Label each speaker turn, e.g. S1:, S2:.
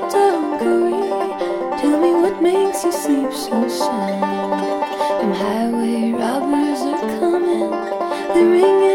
S1: dungaree. Tell me what makes you sleep so sound. Them highway robbers are coming, they're ringing